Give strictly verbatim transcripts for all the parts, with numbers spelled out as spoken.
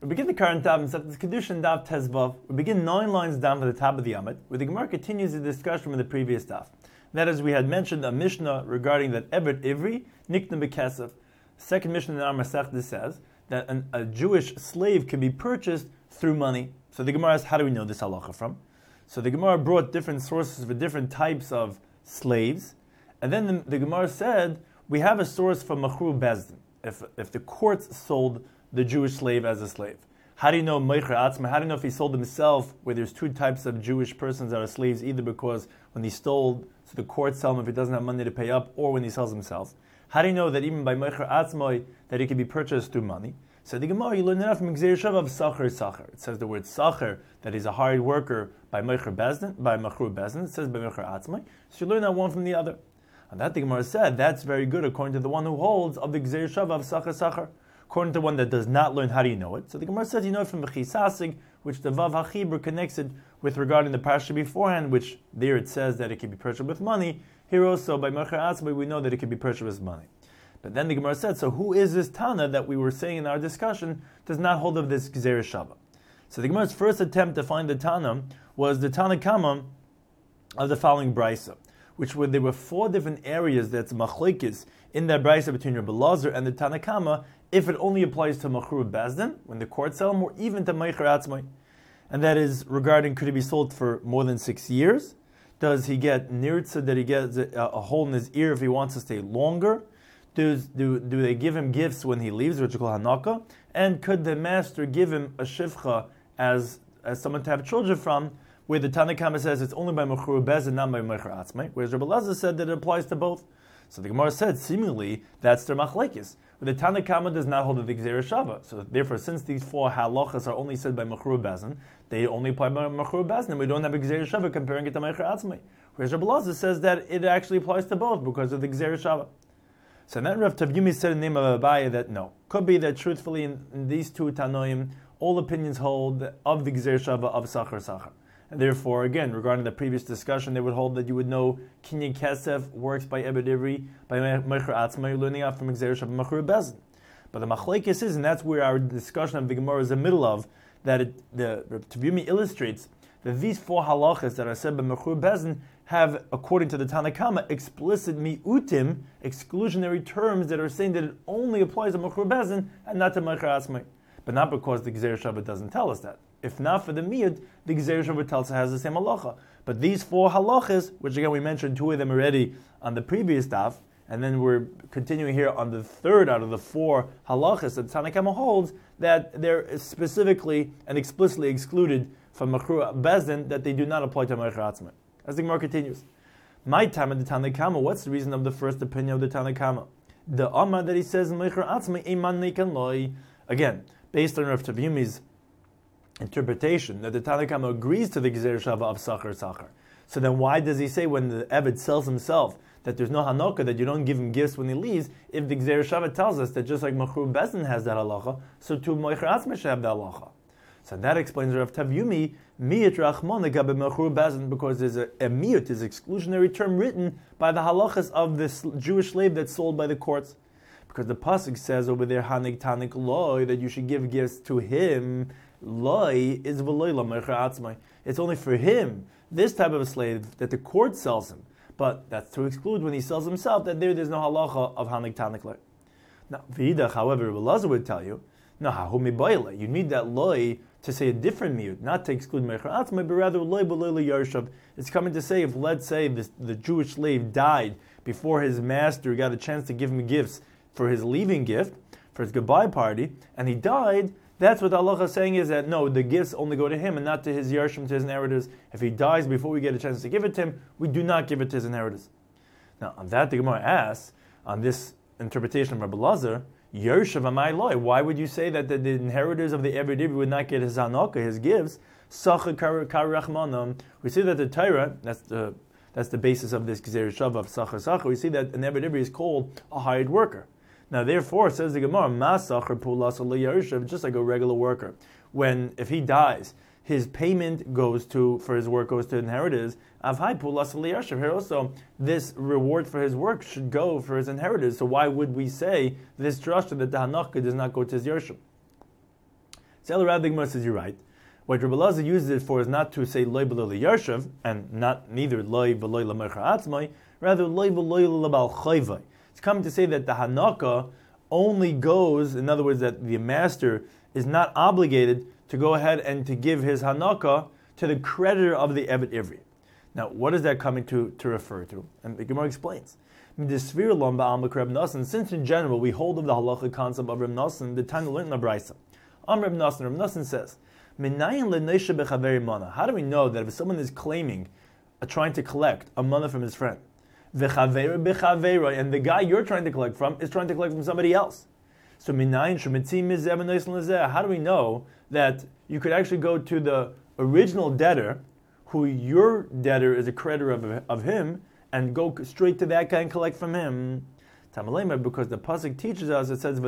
We begin the current Daf, Masechtas Kedushin Daf Tezvav. We begin nine lines down to the top of the Amud, where the Gemara continues the discussion from the previous Daf. That is, we had mentioned a Mishnah regarding that Eved Ivri, Nikna Bekesef. Second Mishnah in our Masechtas says that an, a Jewish slave can be purchased through money. So the Gemara asks, how do we know this halacha from? So the Gemara brought different sources for different types of slaves. And then the, the Gemara said, we have a source from Machru Bezdin. If, if the courts sold the Jewish slave as a slave. How do you know Meicher Atzma? How do you know if he sold himself, where there's two types of Jewish persons that are slaves, either because when he stole, so the court sell him if he doesn't have money to pay up, or when he sells himself? How do you know that even by Meicher Atzma, that he can be purchased through money? So the Gemara, you learn enough from Gzeir Shav of Sacher Sacher. It says the word Sacher, that he's a hired worker by Meicher Bezdin, by Machru Bezdin. It says by Meicher Atzma. So you learn that one from the other. And that the Gemara said, that's very good according to the one who holds of the Gzeir Shav of Sacher Sacher. According to one that does not learn, how do you know it? So the Gemara says you know it from the Chisasig, which the Vav HaChibur connects it with regarding the Parsha beforehand, which there it says that it can be purchased with money. Here also, by Meicher Atzma, we know that it can be purchased with money. But then the Gemara said, so who is this Tana that we were saying in our discussion does not hold of this Gzeir Shava? So the Gemara's first attempt to find the Tana was the Tana Kama of the following Brisa, which were, there were four different areas that's machlekes in that Brisa between Rabbi Lazar and the Tana Kama, if it only applies to Machru Bezdin, when the court sell him, or even to Meicher Atzmai. And that is regarding, could he be sold for more than six years? Does he get nirtza, that he gets a, a hole in his ear if he wants to stay longer? Does, do, do they give him gifts when he leaves, which is called Hanaka? And could the master give him a shivcha as, as someone to have children from, where the Tana Kama says it's only by Machru Bezdin, not by Meicher Atzmai, whereas Rabbi Lazar said that it applies to both. So the Gemara said, seemingly, that's their machlekes. But the Tana Kama does not hold the Gzeir Shava. So therefore, since these four halachas are only said by Machru Bezdin, they only apply by Machru Bezdin. We don't have a Gzeir Shava comparing it to Meicher Atzmai. Whereas Rabbi Lazar says that it actually applies to both because of the Gzeir Shava. So then Rav Tavyumi said in the name of Abaye that no. Could be that truthfully in, in these two Tanoim, all opinions hold of the Gzeir Shava of Sacher Sacher. And therefore, again, regarding the previous discussion, they would hold that you would know Kinyan Kesef works by Eved Ivri, by Meicher Atzma, you're learning out from Gzeir Shav Machru Bezdin. But the Machlekes is, and that's where our discussion of the Gemara is in the middle of, that it, the Tavyumi illustrates that these four halachas that are said by Machru Bezdin have, according to the Tana Kama, explicit mi'utim, exclusionary terms that are saying that it only applies to Machru Bezdin and not to Meicher Atzma. But not because the Gzeir Shav doesn't tell us that. If not for the miyut, the Gzeir Shav tells us has the same halacha. But these four halachas, which again we mentioned two of them already on the previous daf, and then we're continuing here on the third out of the four halachas that Tana Kama holds, that they're specifically and explicitly excluded from Machru Bezdin, that they do not apply to Meicher Atzma. As the Gemara continues, my time of the Tana Kama, what's the reason of the first opinion of the Tana Kama? The Amma that he says Meicher Atzma Eiman Nikan Loi, again, based on Rav Tavyumi's interpretation that the Tana Kama agrees to the Gzeir Shava of Sacher Sacher. So then why does he say when the Eved sells himself that there's no Hanoka, that you don't give him gifts when he leaves, if the Gzeir Shava tells us that just like Machru Bezdin has that halacha, so too Meicher Atzma should have that halacha. So that explains Rav Tavyumi, Miyut Rachmona Gabe Machru Bezdin, because there's a, a miyut, is exclusionary term written by the halachas of this Jewish slave that's sold by the courts. Because the pasuk says over there, Hanik Tanik Loi, that you should give gifts to him. Loi is v'loi la Meicher Atzmai. It's only for him, this type of a slave, that the court sells him. But that's to exclude when he sells himself, that there there's no halacha of Hanik Tanik Loi. Now, V'idach, however, Rabbi Lazar would tell you, no, hahu mibayla. You need that Loi to say a different miyut, not to exclude Meicher Atzmai, but rather Loi b'loi yarshav. It's coming to say, if let's say this, the Jewish slave died before his master got a chance to give him gifts for his leaving gift, for his goodbye party, and he died, that's what Allah is saying, is that no, the gifts only go to him and not to his yarshim, to his inheritors. If he dies before we get a chance to give it to him, we do not give it to his inheritors. Now, on that the Gemara asks, on this interpretation of Rabbi Lazar, Yershav amai loy, why would you say that the, the inheritors of the Eved Ivri would not get his hanaka, his gifts? Sacha kar rachmanam. We see that the Torah, that's the that's the basis of this Gzeir Shav of Sacha Sacha, we see that an Eved Ivri is called a hired worker. Now, therefore, says the Gemara, Masachar pulas yarshav, just like a regular worker. When, if he dies, his payment goes to, for his work goes to inheritors. Avhai pulas yarshav. Here also, this reward for his work should go for his inheritors. So why would we say this drasha that the hanaka does not go to his yarshim? So El Rav the Gemara says you're right. What Rabbi Elazar uses it for is not to say loy b'loy l'yarshav, and not neither loy b'loy l'mercha atzmai, rather loy b'loy l'bal chayvai. It's coming to say that the hanaka only goes, in other words, that the master is not obligated to go ahead and to give his hanaka to the creditor of the Evet Ivri. Now, what is that coming to, to refer to? And the Gemara explains. Since in general we hold of the halachic concept of Reb Nosson, the time learned in the Brisa. Am Reb Nosson, Reb Nosson says, how do we know that if someone is claiming, uh, trying to collect a money from his friend, and the guy you're trying to collect from is trying to collect from somebody else? So how do we know that you could actually go to the original debtor, who your debtor is a creditor of, of him, and go straight to that guy and collect from him? Because the pasuk teaches us, it says,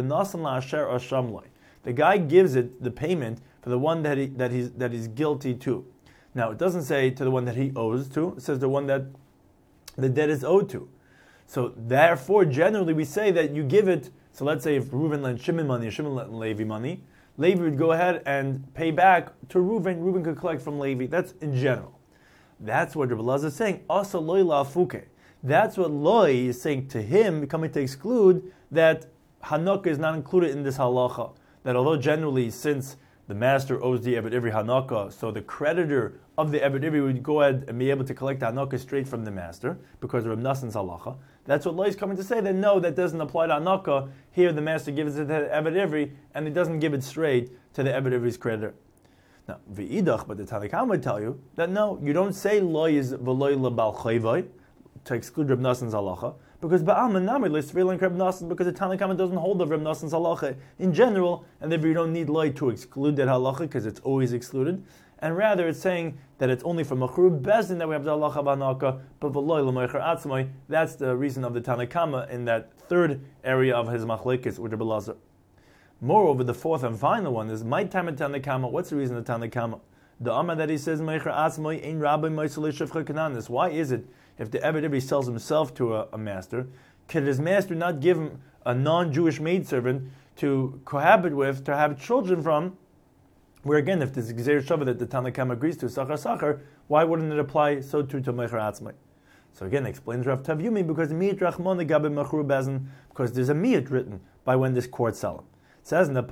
the guy gives it the payment for the one that he, that he's that he's guilty to. Now it doesn't say to the one that he owes to, it says the one that the debt is owed to. So therefore, generally we say that you give it. So let's say if Reuven lent Shimon money, or Shimon lent Levi money, Levi would go ahead and pay back to Reuven. Reuven could collect from Levi. That's in general. That's what Rabbi Elazar is saying. Also loy la'afuke. That's what loy is saying to him, coming to exclude that hanukah is not included in this halacha. That although generally, since the master owes the Evet Ivri hanukah, so the creditor of the Evet Ivri would go ahead and be able to collect the hanukah straight from the master because of Reb Nosson's halacha. That's what loy is coming to say. That no, that doesn't apply to hanukah. Here, the master gives it to the Evet Ivri, and he doesn't give it straight to the Evet Ivri's creditor. Now, v'idach, but the Tanna Kamma would tell you that no, you don't say loy is v'loy lebal chayvai to exclude Reb Nosson's halacha, because ba'alma nami l'sveilan Reb Nosson, because the Tanna Kamma doesn't hold of Reb Nosson's halacha in general, and therefore you don't need loy to exclude that halacha because it's always excluded, and rather it's saying that it's only from Machru Bezdin that we have the halacha b'hanaka, but v'loy l'moicher atzmai. That's the reason of the Tanna Kamma in that third area of his machlekes with Rabbi Elazar. Moreover, the fourth and final one is my time at Tanna Kamma. What's the reason of Tanna Kamma? The Amma that he says Meicher Atzmai ein Rabbi Moisele Shifcha Kananis. Why is it if the Evet Ivri sells himself to a, a master, could his master not give him a non-Jewish maidservant to cohabit with, to have children from? Where again, if this Gzeir Shavah that the Tanna Kamma agrees to Sachar Sachar, why wouldn't it apply so too to Meicher Atzmai? So again, explains Rav Tavyumi because Miyat Rachmona Gabe Machru Bezin, because there's a Miyat written by when this court sell him. It says in the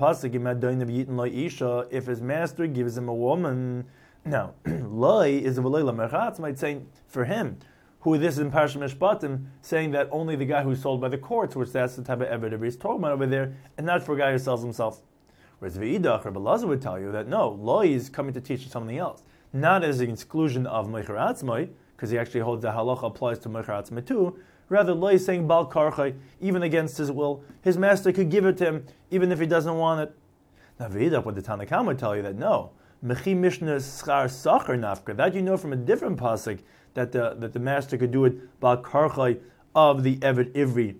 pasuk, if his master gives him a woman, now loy is a v'loy l'merchatz, might say for him, who this is in Parashat Mishpatim, saying that only the guy who's sold by the courts, which that's the type of evidence he's talking about over there, and not for a guy who sells himself. Whereas v'idach, Rabbi Elazar would tell you that no, loy is coming to teach you something else, not as an exclusion of Meicher Atzmai, because he actually holds that halacha applies to Meicher Atzmai too. Rather, loy is saying bal karchai, even against his will, his master could give it to him, even if he doesn't want it. Now, v'idach, what the Tanna Kamma would tell you that no, mechi mishna schar sacher nafka. That you know from a different pasuk that the that the master could do it bal karchai of the Evet Ivri.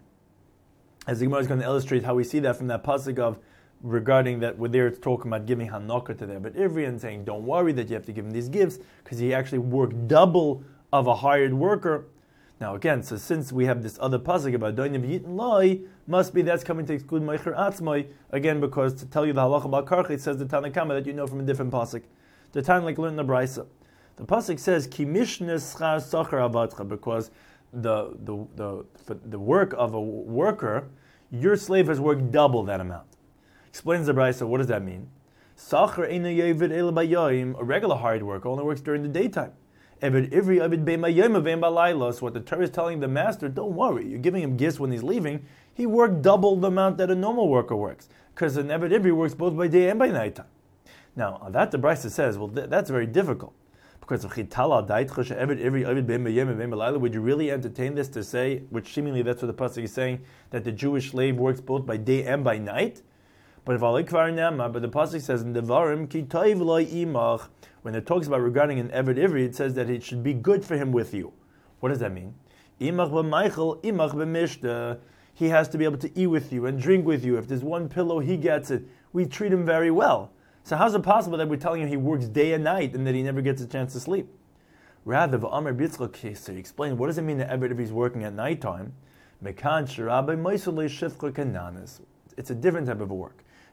As the Gemara is going to illustrate how we see that from that pasuk of regarding that where there it's talking about giving hanukah to the Evet Ivri and saying don't worry that you have to give him these gifts because he actually worked double of a hired worker. Now again, so since we have this other pasuk about doinim yitin loy, must be that's coming to exclude Meicher Atzmai, again because to tell you the halacha about karcha, it says the Tanna Kamma that you know from a different pasuk. The time like learn the Brisa. The pasuk says ki mishnes schar sachar avatcha, because the the the for the work of a worker, your slave has worked double that amount. Explains the Brisa. What does that mean? Sachar eina yevid el bayayim, a regular hired worker only works during the daytime. Evet Ivri Abid B'mayom Avim Balayla. So what the Torah is telling the master, don't worry, you're giving him gifts when he's leaving. He worked double the amount that a normal worker works, because an Evet Ivri works both by day and by night time. Now on that the Brisa says, well th- that's very difficult, because of Chitala Daitcha Evet Ivri Abid B'mayom Avim Balayla. Would you really entertain this to say, which seemingly that's what the pasuk is saying, that the Jewish slave works both by day and by night? But if Alikvar Nema, but the pasuk says in Devarim Ki Toiv Lo Imach. When it talks about regarding an Evet Ivri, it says that it should be good for him with you. What does that mean? Imach b'Michael, imach b'Mishta. He has to be able to eat with you and drink with you. If there's one pillow, he gets it. We treat him very well. So how's it possible that we're telling him he works day and night and that he never gets a chance to sleep? Rather, v'Amar B'Yitzchak, so he explained, what does it mean that Evet Ivri is working at nighttime? Mekan sherabai moisolei shifcha kananis. It's a different type of work.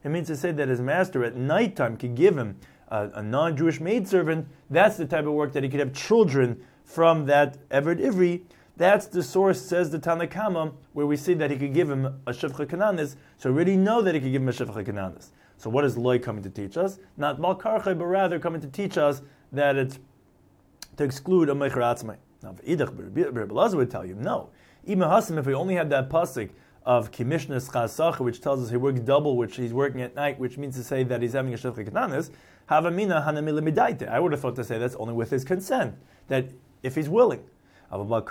it means to say that his master at nighttime could give him a, a non-Jewish maidservant. That's the type of work that he could have children from that Eved Ivri. That's the source, says the Tanna Kama, where we see that he could give him a Shivcha Kananis. So we already know that he could give him a Shivcha Kananis. So what is Loi coming to teach us? Not Balkarchai, but rather coming to teach us that it's to exclude a Meicher Atzmai. Now, Rebbe Elazar would tell you, no. Even Hasim, if we only had that pasuk of Kimishna Schasach, which tells us he works double, which he's working at night, which means to say that he's having a Shivcha Kananis, Havamina Hanamila Midaite. I would have thought to say that's only with his consent, that if he's willing. But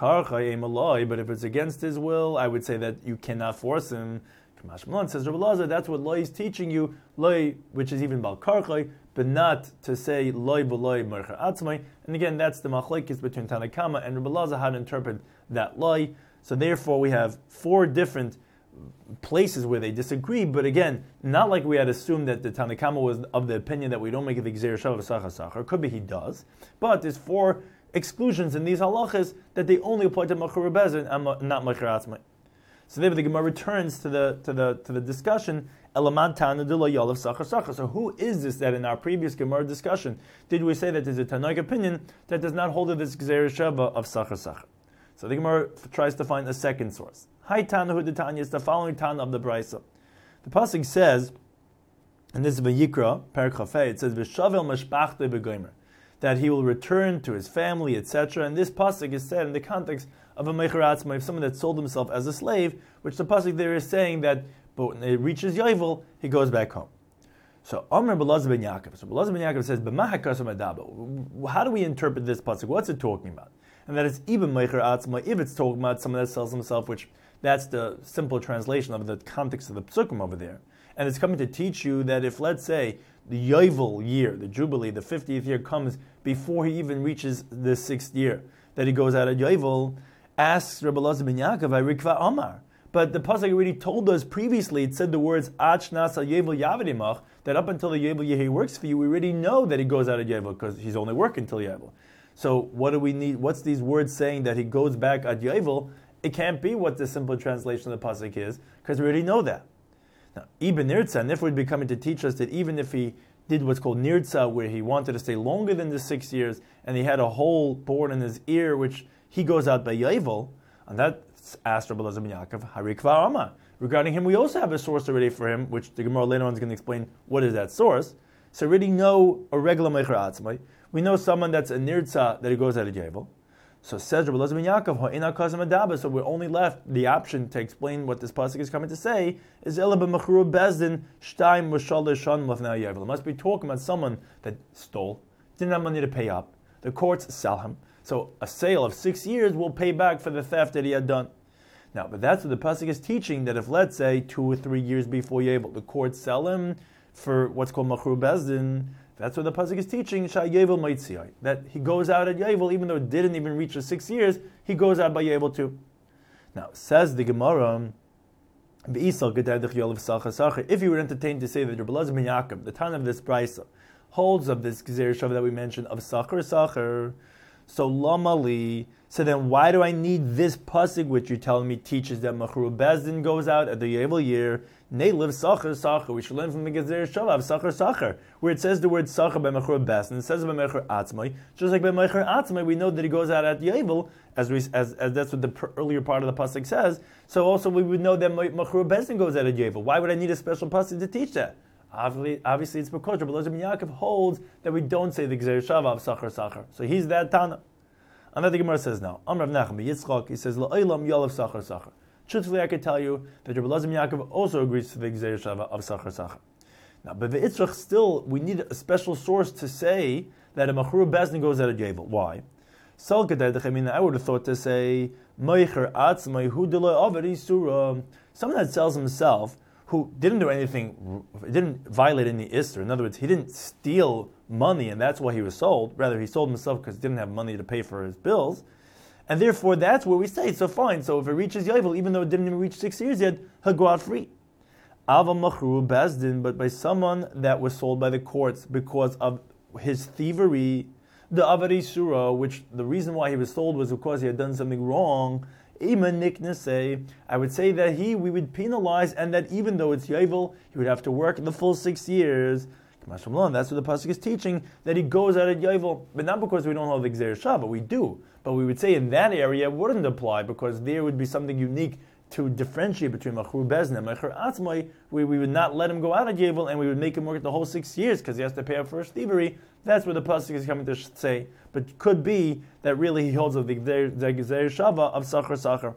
if it's against his will, I would say that you cannot force him. Kamash Malon says Rebbe Elazar, that's what Loi is teaching you, Loi, which is even Balkarchai, but not to say Loi b'Loi Mercha Atzmai. And again, that's the machlekes between Tanna Kama and Rebbe Elazar, how to interpret that Loi. So therefore, we have four different places where they disagree, but again, not like we had assumed that the Tanna Kama was of the opinion that we don't make it the Gzeir Shav of Sachar Sachar. Could be he does, but there's four exclusions in these halachas that they only apply to Machur Bezin and not Machur Atzmai. So therefore the Gemara returns to the to the to the discussion. Elaman Tana de lo Yalav Sachar Sachar. So who is this that in our previous Gemara discussion did we say that there's a Tanoic opinion that does not hold to this Gzeir Shava of Sachar Sachar? So the Gemara tries to find a second source. Hi Tana Hu de Tanya is the following Tana of the Brisa. The pasuk says, and this is Vayikra Perek Chafei, it says V'shavel Mashpachte Begomer, that he will return to his family, et cetera. And this pasuk is said in the context of a Meicher Atzmai, of someone that sold himself as a slave, which the pasuk there is saying that, but when it reaches Yovel, he goes back home. So Amr Belazar ben Yaakov. So Belazar ben Yaakov says, "B'mahakasam adabo." How do we interpret this pasuk? What's it talking about? And that it's even Meicher Atzmai if it's talking about someone that sells himself, which that's the simple translation of the context of the psukim over there. And it's coming to teach you that if, let's say, the Yovel year, the Jubilee, the fiftieth year comes before he even reaches the sixth year, that he goes out of Yovel, asks Rebbe Elazar ben Yaakov, "Rikva Amar." But the pasuk already told us previously, it said the words, Ach nasa Yovel yavadimach, that up until the Yovel year he works for you, we already know that he goes out of Yovel, because he's only working until Yovel. So what do we need? What's these words saying that he goes back at Yovel? It can't be what the simple translation of the pasuk is, because we already know that. Now, Ibn Nirtza, Nif would be coming to teach us that even if he did what's called Nirtza, where he wanted to stay longer than the six years, and he had a hole bored in his ear, which he goes out by Yovel, and that asked Rebbe Elazar ben Yaakov, Harikva Ama. Regarding him, we also have a source already for him, which the Gemara later on is going to explain what is that source. So we already know a regular Meicher Atzmai. We know someone that's a Nirtza, that he goes out of Yovel. So says Rebbe Elazar ben Yaakov, Ha'ina Kazam Adaba. So we're only left the option to explain what this pasuk is coming to say is Ela b'machru bezdin shtaim v'shalosh shanim lefnei Yovel. It must be talking about someone that stole, didn't have money to pay up. The courts sell him. So a sale of six years will pay back for the theft that he had done. Now, but that's what the pasuk is teaching, that if, let's say, two or three years before Yovel, the courts sell him for what's called machru bezdin, that's what the pasuk is teaching, Yovel Maitziyai, that he goes out at Yovel, even though it didn't even reach the six years, he goes out by Yovel too. Now, says the Gemara, if you were entertained to say that Rebbe Elazar ben Yaakov, the Tana of this Brisa, holds of this Gzeir Shav that we mentioned, of Sachar Sachar, so Lamali, so then why do I need this pasuk which you're telling me teaches that Machru Bezdin goes out at the Yovel year? Nay, live Sachar Sachar. We should learn from the Gzeir Shav of Sachar Sachar, where it says the word Sachar by Machru Bezdin, it says by Mechur Atzmai. Just like by Mechur Atzmai, we know that he goes out at Yovel, as we as, as that's what the per, earlier part of the pasuk says. So also we would know that Machru Bezdin goes out at Yovel. Why would I need a special pasuk to teach that? Obviously, obviously it's because Rebbe Elazar ben Yaakov holds that we don't say the Gzeir Shav of Sachar Sachar. So he's that Tana. Another Gemara says now, Amr Rav Nachman Yitzchak, he says, La'olam Yalav Sachar Sachar. Truthfully, I could tell you that Rebbe Elazar ben Yaakov also agrees to the Gzeir Shav of Sachar Sachar. Now, but the Yitzchak still, we need a special source to say that a Machru Bezdin goes out of Yovel. Why? I would have thought to say, Meicher Atzmai Hu Dela Avadi Surah. Someone that sells himself, who didn't do anything, didn't violate any Isser. In other words, he didn't steal money and that's why he was sold. Rather, he sold himself because he didn't have money to pay for his bills. And therefore, that's where we say, so fine. So if it reaches Yovel, even though it didn't even reach six years yet, he'll go out free. Ava Machru Bezdin, but by someone that was sold by the courts because of his thievery, the Avari Surah, which the reason why he was sold was because he had done something wrong. I would say that he, we would penalize, and that even though it's Yovel, he would have to work the full six years. That's what the pasuk is teaching, that he goes out at Yovel, but not because we don't have the Gzeir Shava, we do. But we would say in that area it wouldn't apply, because there would be something unique to differentiate between Machur Bezin and Mechur Atzmai, where we would not let him go out of Yovel, and we would make him work the whole six years, because he has to pay up for his thievery. That's what the pasuk is coming to say. But could be that really he holds of the Gzeir Shava of Sachar Sachar.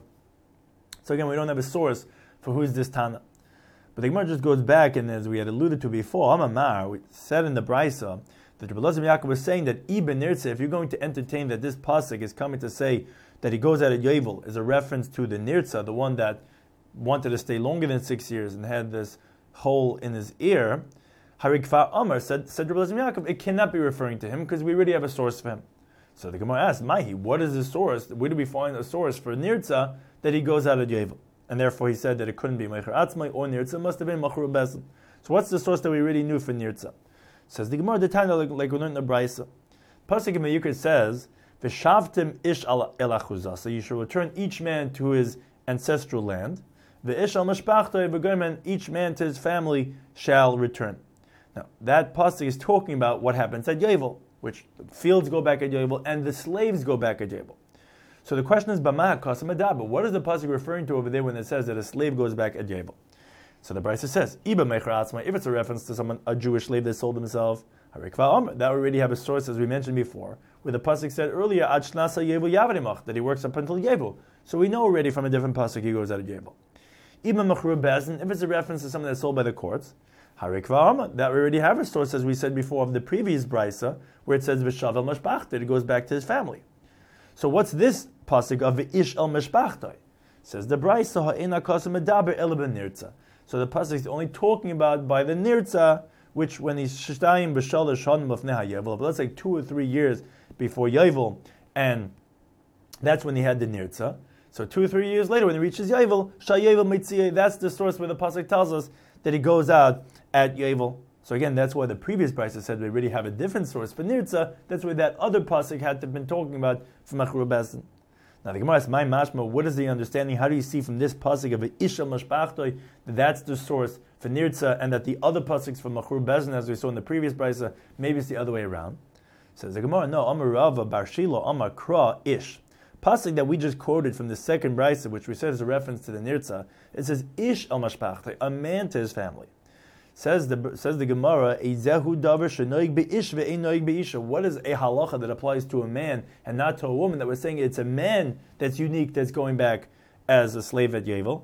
So again, we don't have a source for who's this Tana. But the Gemara just goes back, and as we had alluded to before, Amamar, we said in the Brisa, that Rabbi Elazar Yaakov was saying that Ibn Nirtza, if you're going to entertain that this pasuk is coming to say that he goes out at Yovel, is a reference to the Nirtza, the one that wanted to stay longer than six years and had this hole in his ear, Harikfa Amar said, said Rabbi Elazar Yaakov, it cannot be referring to him because we already have a source for him. So the Gemara asked, Mahi, what is the source? Where do we find a source for Nirtza that he goes out at Yovel? And therefore he said that it couldn't be Meicher Atzmai or Nirtza, it must have been Machur Bezin. So what's the source that we already knew for Nirtza? Says the Gemara, the time like, like we learned in the Brisa. Pasuk in Meyuker says, V'shavtim ish al elachuza. So you shall return each man to his ancestral land. V'ish al mashpachtoi v'goymen, each man to his family shall return. Now, that pasuk is talking about what happens at Yovel, which the fields go back at Yovel and the slaves go back at Yovel. So the question is, Bama Kasam Adaba, what is the pasuk referring to over there when it says that a slave goes back at Yovel? So the Brisa says, Iba Meicher Atzmai, if it's a reference to someone, a Jewish slave that sold himself, that already have a source, as we mentioned before, where the pasuk said earlier, Ad Shnasa Yovel Yavrimach, that he works up until Yovel. So we know already from a different pasuk he goes out of Yovel. Iba Mechur Bezin, if it's a reference to something that's sold by the courts, that we already have a source, as we said before, of the previous Brisa, where it says V'shavel Mashpach, that it goes back to his family. So what's this pasuk of V'ish el Mashpachtai? Says the Brisa, Ha'ena Kasam Medaber El Ben Nirtza. So the pasuk is only talking about by the Nirtza, which when he's Shtayim B'shalosh Hanim of Neha Yovel, but let's say two or three years before Yovel, and that's when he had the Nirtza. So two or three years later, when he reaches Yovel, Shah Yovel Mitziyah, that's the source where the pasuk tells us that he goes out at Yovel. So again, that's why the previous Brisa said we already have a different source for Nirtza. That's where that other pasuk had to have been talking about for Machur Bezin. Now the Gemara asks, my mashma, what is the understanding? How do you see from this pasuk of Isha Mashpachtoi that that's the source for Nirtza, and that the other pasuks for Machur Bezin, as we saw in the previous Brisa, maybe it's the other way around? Says the Gemara, no, Amar Rava Bar Shilo Amar Kra Ish. Pasuk that we just quoted from the second Brisa, which we said is a reference to the Nirtza, it says Ish al Mashpachtoi, a man to his family. Says the says the Gemara, Eizehu davar shenoig beish ve'ein noig beisha. What is a halacha that applies to a man and not to a woman? That we're saying it's a man that's unique, that's going back as a slave at Yovel.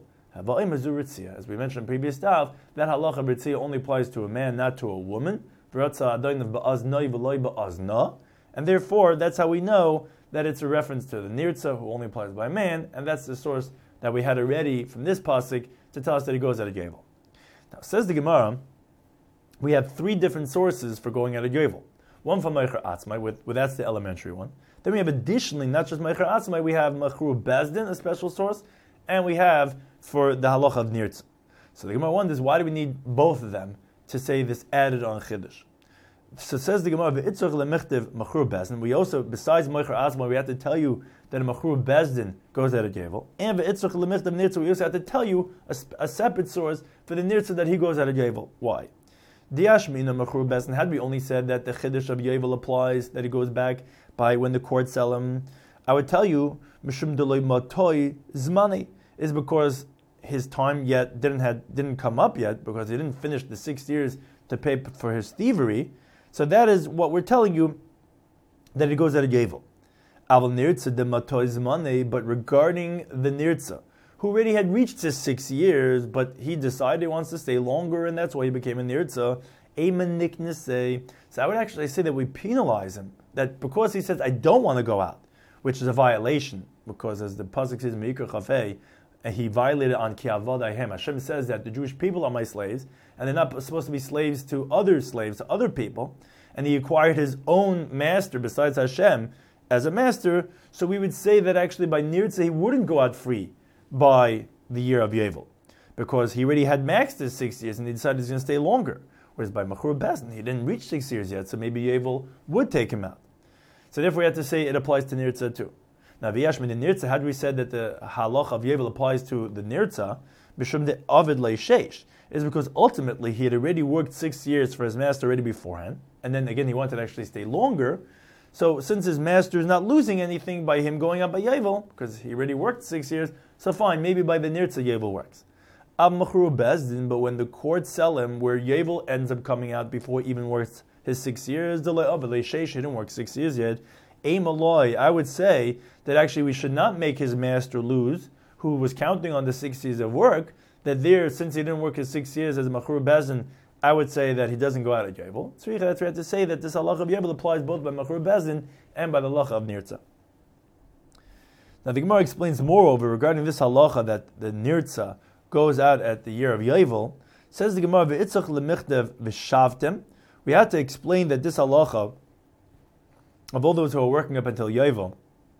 As we mentioned in previous stuff, that halacha b'ritzia only applies to a man, not to a woman. And therefore, that's how we know that it's a reference to the Nirtza, who only applies by a man, and that's the source that we had already from this pasuk to tell us that he goes out of Yovel. Now, says the Gemara, we have three different sources for going out of Yovel. One from Meicher Atzmai, with, with that's the elementary one. Then we have additionally, not just Meicher Atzmai, we have Machur Bezdin, a special source, and we have for the halacha of Nirtza. So the Gemara wonders, why do we need both of them to say this added on Chiddush? So says the Gemara, V'itzuch lemechtiv Machur Bezdin. We also, besides Meicher Atzmai, we have to tell you that a Machur Bezdin goes out of Yovel. And V'itzuch lemechtiv Nirtza, we also have to tell you a, a separate source for the Nirtza that he goes out of Yovel. Why? Diashmina Machur Bezdin, had we only said that the Chiddush of Yovel applies, that he goes back by when the court sell him, I would tell you, Mishum Deloy Matoi Zmani, is because his time yet didn't had didn't come up yet, because he didn't finish the six years to pay for his thievery. So that is what we're telling you, that he goes out of Yovel. Aval Nirtza de Matoi Zmani, but regarding the Nirtza, who already had reached his six years, but he decided he wants to stay longer, and that's why he became a Nirtza. So I would actually say that we penalize him, that because he says, I don't want to go out, which is a violation, because as the pasuk says, Meikar Chafei, he violated on Ki Avadayhem. Hashem says that the Jewish people are my slaves, and they're not supposed to be slaves to other slaves, to other people, and he acquired his own master besides Hashem as a master, so we would say that actually by Nirtza he wouldn't go out free by the year of Yovel, because he already had maxed his six years and he decided he's going to stay longer. Whereas by Machur Bezdin, he didn't reach six years yet, so maybe Yovel would take him out. So therefore we have to say it applies to Nirtza too. Now, v'yashmin the nirtza, had we said that the halach of Yovel applies to the nirtza, b'shum de avid le'sheish, is because ultimately he had already worked six years for his master already beforehand, and then again he wanted to actually stay longer. So since his master is not losing anything by him going out by Yovel, because he already worked six years, so fine, maybe by the nirtza Yovel works. Ab machru bezdin, but when the courts sell him, where Yovel ends up coming out before he even works his six years, the le'avid le'sheish, he didn't work six years yet. Aim aloy, I would say that actually we should not make his master lose, who was counting on the six years of work, that there, since he didn't work his six years as a Machur Bezin, I would say that he doesn't go out of Yovel. So that's right to say that this halacha of Yovel applies both by Machur Bezin and by the halacha of Nirtza. Now the Gemara explains moreover regarding this halacha that the Nirtza goes out at the year of Yovel. Says the Gemara, V'itzach lemichdev v'shavtem. We had to explain that this halacha of all those who are working up until Yovel,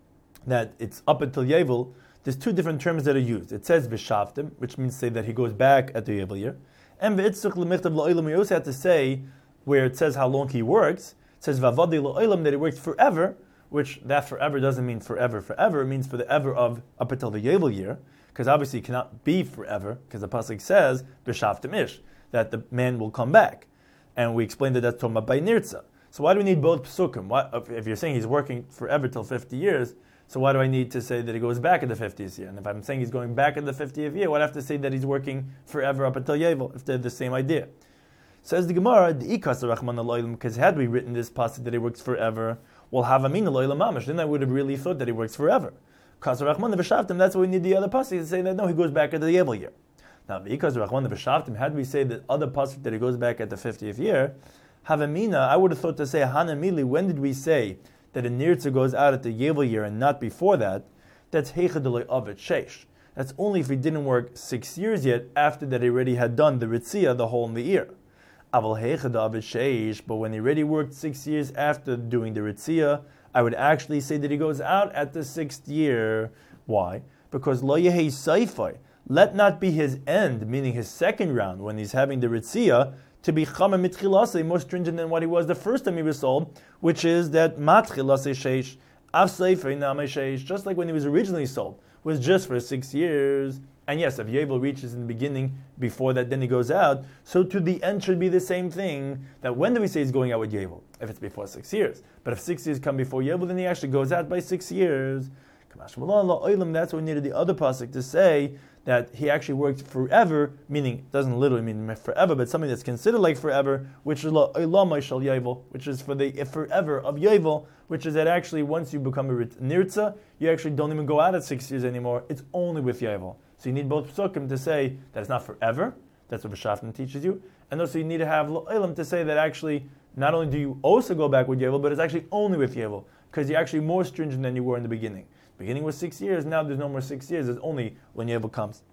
that it's up until Yovel, there's two different terms that are used. It says v'shavtim, which means say that he goes back at the Yovel year. And v'itzuk l'michtav la'olam, we also have to say, where it says how long he works, it says v'avadi la'olam, that he works forever, which that forever doesn't mean forever, forever. It means for the ever of up until the Yovel year, because obviously it cannot be forever, because the pasuk says v'shavtim ish, that the man will come back. And we explained that that's talking about by Nirtza. So why do we need both psukim? Why, if you're saying he's working forever till fifty years, so why do I need to say that he goes back in the fiftieth year? And if I'm saying he's going back in the fiftieth year, why do I have to say that he's working forever up until Yovel, if they're the same idea? Says the Gemara, the ikas rachman aloylam, because had we written this pasuk that he works forever, well, havamin aloylam mamash, then I would have really thought that he works forever. Kas rachman v'shavtim, that's why we need the other pasuk to say that no, he goes back at the Yovel year. Now, the ikas rachman v'shavtim, had we say that other pasuk that he goes back at the fiftieth year, Havamina, I would have thought to say, Hanamili, when did we say that a Nirtza goes out at the Yovel year and not before that? That's Heichadoloi Avet Sheish. That's only if he didn't work six years yet, after that he already had done the Ritzia, the hole in the ear. Aval Heichad Avet Sheish, but when he already worked six years after doing the Ritzia, I would actually say that he goes out at the sixth year. Why? Because Lo Yehei Saifai, let not be his end, meaning his second round, when he's having the Ritzia, to be chama mitchilase, more stringent than what he was the first time he was sold, which is that matchilase sheish, av seifei name sheish, just like when he was originally sold, was just for six years. And yes, if Yovel reaches in the beginning, before that, then he goes out. So to the end should be the same thing. That when do we say he's going out with Yovel? If it's before six years. But if six years come before Yovel, then he actually goes out by six years. That's why we needed the other pasuk to say that he actually worked forever, meaning it doesn't literally mean forever, but something that's considered like forever, which is Yovel, which is for the forever of Yovel, which is that actually once you become a Nirtza, you actually don't even go out at six years anymore. It's only with Yovel. So you need both psukim to say that it's not forever. That's what V'shaftim teaches you. And also you need to have Lo'elam to say that actually not only do you also go back with Yovel, but it's actually only with Yovel, because you're actually more stringent than you were in the beginning. Beginning was six years, now there's no more six years, it's only when Yovel comes.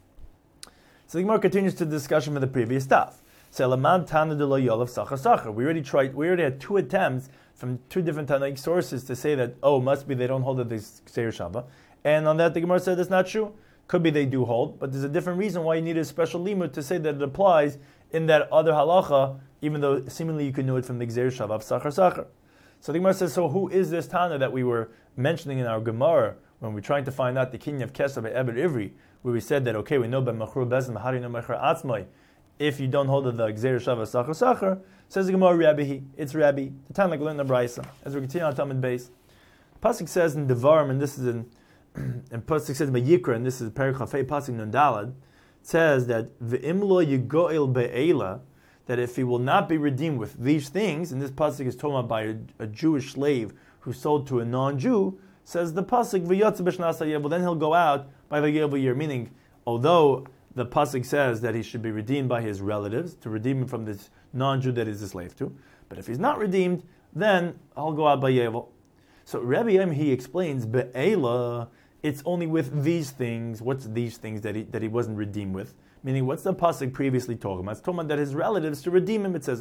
So the Gemara continues to the discussion from the previous stuff. We already tried, we already had two attempts from two different Tanaik sources to say that, oh, must be they don't hold that this Kseir Shava. And on that the Gemara said that's not true. Could be they do hold, but there's a different reason why you need a special limud to say that it applies in that other halacha, even though seemingly you can know it from the Kseir Shava of Sachar Sachar. So the Gemara says, so who is this Tana that we were mentioning in our Gemara when we're trying to find out the Kinyan of Kesef by Eber Ivri, where we said that, okay, we know by Machur Bezin, Mahari no Mechar Atzmai, if you don't hold the Gzeir Shava Sachar Sachar, says the Gemara, Rabbi, it's Rabbi, the time like we learned in the Braisa. As we continue on Talmud base, Pasuk says in Devarim, and this is in, and Pasuk says by Yikra, and this is Perek Chafei Pasuk Nun Dalad, says that V'im lo yigoel be'ela, that if he will not be redeemed with these things, and this pasuk is talking about by a, a Jewish slave who sold to a non-Jew, says the pasuk v'yotze b'shnas haYovel, then he'll go out by the Yovel year. Meaning, although the pasuk says that he should be redeemed by his relatives to redeem him from this non-Jew that he's a slave to, but if he's not redeemed, then I'll go out by Yovel. So Rabbi Yem, he explains be'ela, it's only with these things. What's these things that he that he wasn't redeemed with? Meaning, what's the pasuk previously talking about? It's talking about that his relatives to redeem him. It says,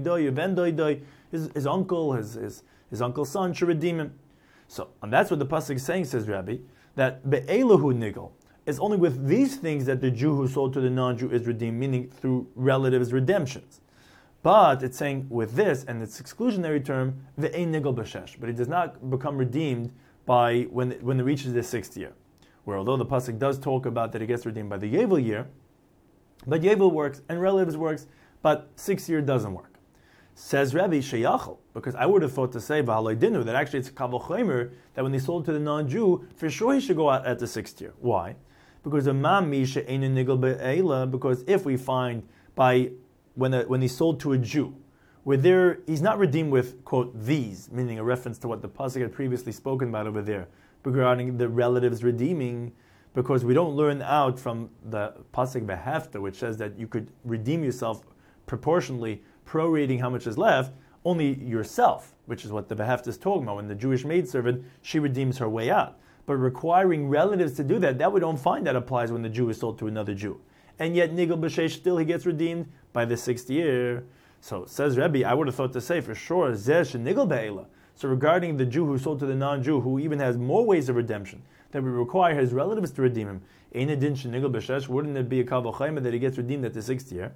his, his uncle, his, his his uncle's son should redeem him. So, and that's what the pasuk is saying, says Rabbi, that be'elahu nigel is only with these things that the Jew who sold to the non-Jew is redeemed, meaning through relatives' redemptions. But it's saying with this, and its exclusionary term, ve'ein nigel b'shesh, but he does not become redeemed by when when it reaches the sixth year. Where although the pasuk does talk about that it gets redeemed by the Yovel year, but Yovel works and relatives works, but sixth year doesn't work. Says Rabbi Sheyachal, because I would have thought to say V'haloi Dinu that actually it's Kavol Chomer that when they sold to the non-Jew, for sure he should go out at the sixth year. Why? Because a mami she'einu nigel be'ela. Because if we find by when a, when he sold to a Jew, where there he's not redeemed with quote these, meaning a reference to what the pasuk had previously spoken about over there regarding the relatives redeeming, because we don't learn out from the pasuk behefta, which says that you could redeem yourself proportionally, prorating how much is left, only yourself, which is what the behefta is talking about. When the Jewish maidservant, she redeems her way out. But requiring relatives to do that, that we don't find that applies when the Jew is sold to another Jew. And yet, Nigel B'Sheish, still he gets redeemed by the sixth year. So, says Rebbe, I would have thought to say, for sure, Zesh and Nigel Be'ela. So regarding the Jew who sold to the non-Jew, who even has more ways of redemption, that we require his relatives to redeem him, wouldn't it be a Kavol Chomer that he gets redeemed at the sixth year?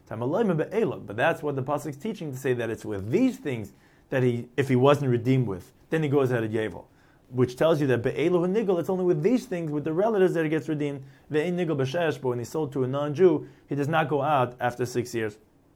But that's what the pasuk is teaching, to say that it's with these things that he, if he wasn't redeemed with, then he goes out of Yovel. Which tells you that be'elu nigel, it's only with these things, with the relatives, that he gets redeemed. Ve'ein nigel b'shesh, but when he's sold to a non-Jew, he does not go out after six years.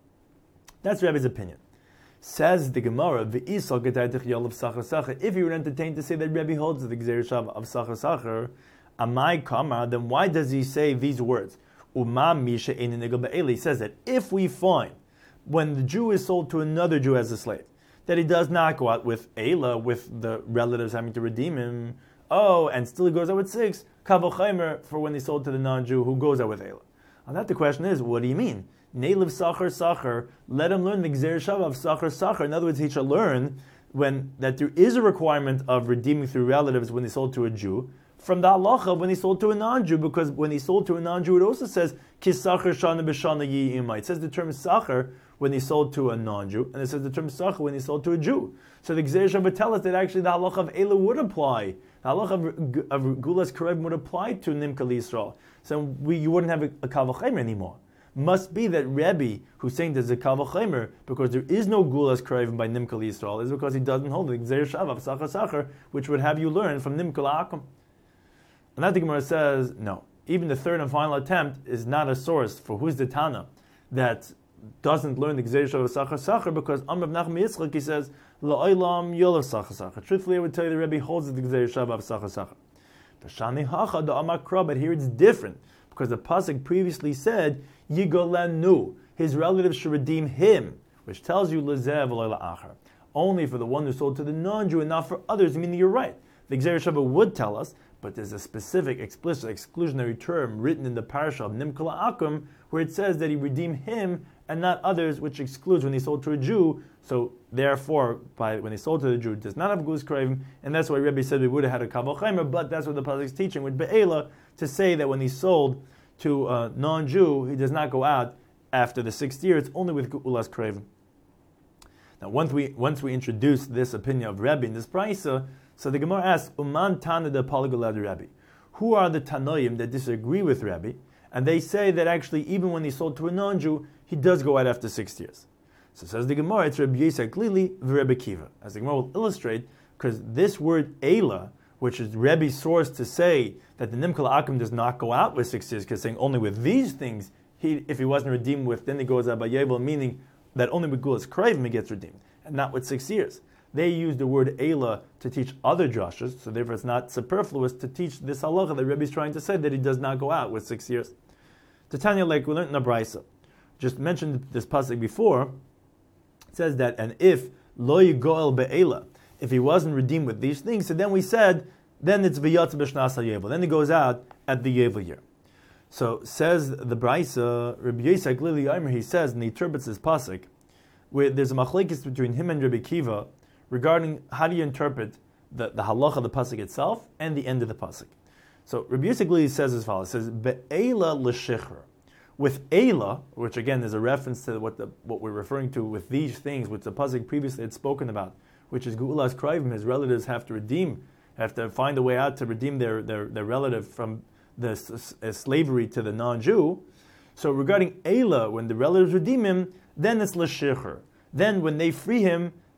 That's Rebbe's opinion. Says the Gemara, ve'isal gedaytich yol of sachar sachar. If you were entertained to say that Rebbe holds the gzeir shav of sachar sachar, amai kama, then why does he say these words? Uma misha ein nigel be'elu. He says that if we find when the Jew is sold to another Jew as a slave, that he does not go out with Eila, with the relatives having to redeem him. Oh, and still he goes out with six. Kavol Chomer for when he sold to the non-Jew who goes out with Eila. And that the question is, what do you mean? Neiliv Sachar Sachar, let him learn the Gzeir Shav of Sachar Sachar. In other words, he shall learn when that there is a requirement of redeeming through relatives when he sold to a Jew, from the halacha when he sold to a non-Jew, because when he sold to a non-Jew, it also says, Ki Sachar Shana B'Shana Yi'imai. It says the term Sachar when he sold to a non-Jew, and it says the term Sachar when he sold to a Jew. So the Gzeir Shav would tell us that actually the halacha of Eila would apply. The halacha of, of Gulas Karev would apply to Nimka Yisrael. So we, you wouldn't have a, a Kavol Chomer anymore. Must be that Rebbe, who's saying there's a Kavol Chomer, because there is no Gulas Karev by Nimka Yisrael, is because he doesn't hold the Gzeir Shav of Sachar Sachar, which would have you learn from Nimka Akum. And that the Gemara says, no. Even the third and final attempt is not a source for who's the Tana that doesn't learn the Gzeir Shav of Sachar Sachar, because Amr Ibn Nachman Yitzchak, he says, La'olam Yol of Sachar Sachar. Truthfully, I would tell you the Rebbe holds the Gzeir Shav of Sachar Sachar. The Shani Hacha, the Amakra, but here it's different, because the pasuk previously said, Yigolenu, his relatives should redeem him, which tells you Lezev La'achar, only for the one who sold to the non-Jew and not for others, meaning you're right. The Gzeir Shav would tell us, but there's a specific, explicit, exclusionary term written in the parasha of Nimka Akum, where it says that he redeemed him and not others, which excludes when he sold to a Jew. So therefore, by when he sold to the Jew, it does not have Gus Kravim, and that's why Rebbe said we would have had a Kavol Chomer, but that's what the pasuk is teaching with Be'ela, to say that when he sold to a non-Jew, he does not go out after the sixth year, it's only with Ulas Kravim. Now once we once we introduce this opinion of Rebbe in this Brisa, so the Gemara asks, Uman Tana de Polygalad Rebbe. Who are the Tanoim that disagree with Rebbe? And they say that actually, even when he sold to a non-Jew, he does go out after six years. So says the Gemara, it's Rebbe Yisrael Glili v'Rebbe Kiva. As the Gemara will illustrate, because this word Eila, which is Rebbe's source to say that the Nimka Akum does not go out with six years, because saying only with these things, he, if he wasn't redeemed with, then he goes out by Yovel, meaning that only with Gulas Kravim he gets redeemed, and not with six years. They use the word Eila to teach other drashas, so therefore it's not superfluous to teach this halacha that Rebbe is trying to say, that he does not go out with six years. Tanya, like we learned in the Brisa, just mentioned this pasuk before, it says that, and if lo yigoel be'ela, if he wasn't redeemed with these things, so then we said, then it's v'yatz b'shnas ha'yevel, then he goes out at the Yovel year. So says the Brisa, Rabbi Yisrael Glili Aimer, he says, and he interprets this pasuk, where there's a machlekes between him and Rabbi Kiva regarding how do you interpret the, the halacha of the pasuk itself and the end of the pasuk. So Rabbi Yisrael Glili says as follows, it says, be'ela l'shichr. With Eila, which again is a reference to what the, what we're referring to with these things, which the pasuk previously had spoken about, which is Gu'ulas Kravim, his relatives have to redeem, have to find a way out to redeem their, their, their relative from the uh, slavery to the non-Jew. So regarding Eila, when the relatives redeem him, then it's l'shichr. Then when they free him,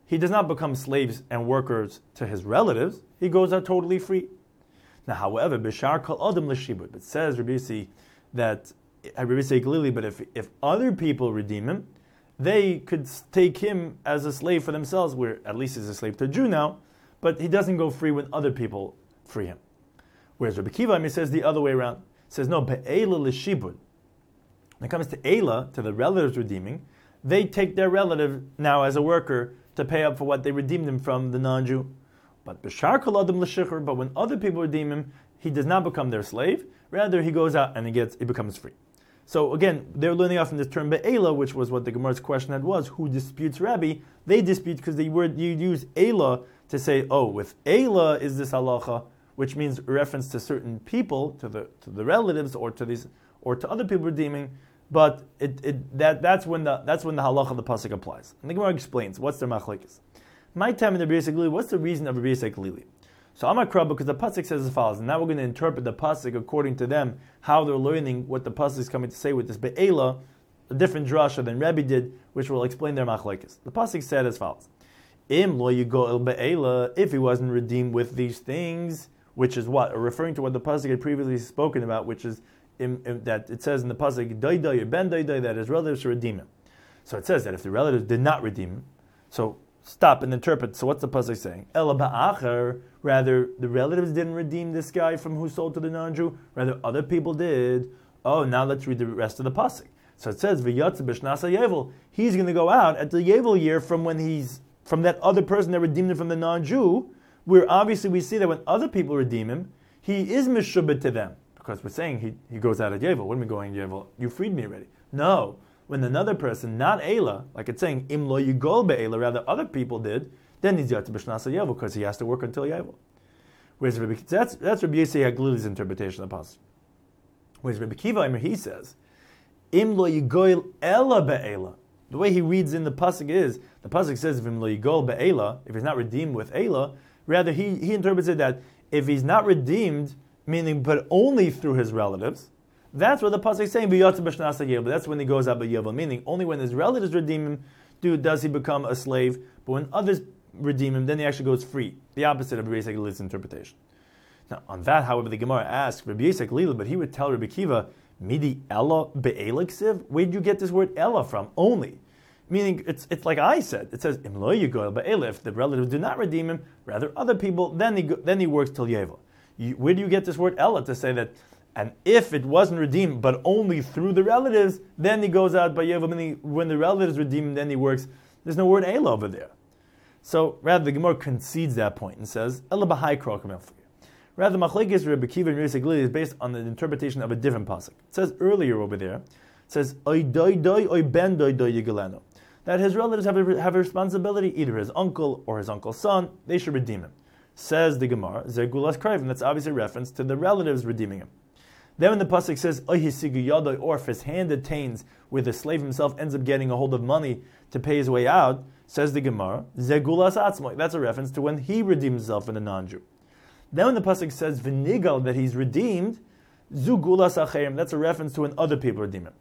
he does not become slaves and workers to his relatives. He goes out totally free. Now, however, Bishar Kal Adam L'Shibud, it says Rabbi Yossi that Rabbi Yossi clearly, but if if other people redeem him, they could take him as a slave for themselves, where at least he's a slave to a Jew now, but he doesn't go free when other people free him. Whereas Rabbi Kiva, he says the other way around. He says, no, Be'ela L'Shibud. When it comes to Eila, to the relatives redeeming, they take their relative now as a worker to pay up for what they redeemed him from the non-Jew. But B'shar Kol Adam L'Shichr, but when other people redeem him, he does not become their slave. Rather, he goes out and he gets, he becomes free. So again, they're learning off from this term Be'ela, which was what the Gemara's question had was, who disputes Rabbi? They dispute because they word you use Eila to say, oh, with Eila is this halacha, which means reference to certain people, to the to the relatives, or to these, or to other people redeeming. But it, it that that's when the that's when the halacha of the pasuk applies. And the Gemara explains what's their machlekes. My time in the Rabbi Yossi Glili, what's the reason of Rabbi Yossi Glili? So I'm a krab because the pasuk says as follows, and now we're going to interpret the pasuk according to them, how they're learning what the pasuk is coming to say with this be'ela, a different drasha than Rabbi did, which will explain their machlekes. The pasuk said as follows: Im lo yigo el be'ela, if he wasn't redeemed with these things, which is what referring to what the pasuk had previously spoken about, which is in, in, that it says in the pasuk dai dai ben dai dai that his relatives should redeem him. So it says that if the relatives did not redeem him, so stop and interpret. So what's the pasuk saying? Ela ba'acher, rather the relatives didn't redeem this guy from who sold to the non-Jew. Rather other people did. Oh, now let's read the rest of the pasuk. So it says v'yatz b'shnasa yevel. He's going to go out at the yevel year from when he's from that other person that redeemed him from the non-Jew. Where obviously we see that when other people redeem him, he is mishubit to them because we're saying he, he goes out at yevel. When are we going yevel? You freed me already. No. When another person, not Eila, like it's saying, Im lo yigol be'ela, rather other people did, then he's yat b'shnasa yevel, because he has to work until yevel. Whereas Rabbi, that's, that's Rabbi Yossi HaGlili's interpretation of the pasuk. Whereas Rabbi Kiva, he says, Im lo yigol ela be'ela. The way he reads in the pasuk is, the pasuk says, Im lo yigol be'ela, if he's not redeemed with Eila, rather he, he interprets it that if he's not redeemed, meaning but only through his relatives, that's what the pasuk is saying. That's when he goes out by Yevel, meaning only when his relatives redeem him, do does he become a slave. But when others redeem him, then he actually goes free. The opposite of Rabbi Yossi HaGlili's interpretation. Now, on that, however, the Gemara asks Rabbi Yossi HaGlili, but he would tell Rabbi Kiva, "Midi Ella be'eliksiv." Where did you get this word Ella from? Only, meaning it's it's like I said. It says Im lo yigol be'ela. If the relatives do not redeem him, rather other people, then he go, then he works till Yevel. You, where do you get this word Ella to say that? And if it wasn't redeemed, but only through the relatives, then he goes out by Yevel. When, when the relatives redeem him, then he works. There's no word Eila over there. So rather, the Gemara concedes that point and says, Ela b'hai krokim el. Rather, Machlekes Rabbi Kiva and Rabbi Yossi HaGlili is based on the interpretation of a different pasuk. It says earlier over there, it says, Oy doi doi, oy ben doi doi yigaleno. That his relatives have a, have a responsibility, either his uncle or his uncle's son, they should redeem him. Says the Gemara, Zegulas Krayvim, that's obviously a reference to the relatives redeeming him. Then when the pasuk says, or if his hand attains where the slave himself ends up getting a hold of money to pay his way out, says the Gemara, Zegulas Atzmoy. That's a reference to when he redeems himself from the non-Jew. Then when the pasuk says, V'nigal, that he's redeemed, Zugulas Acherim, that's a reference to when other people redeem him.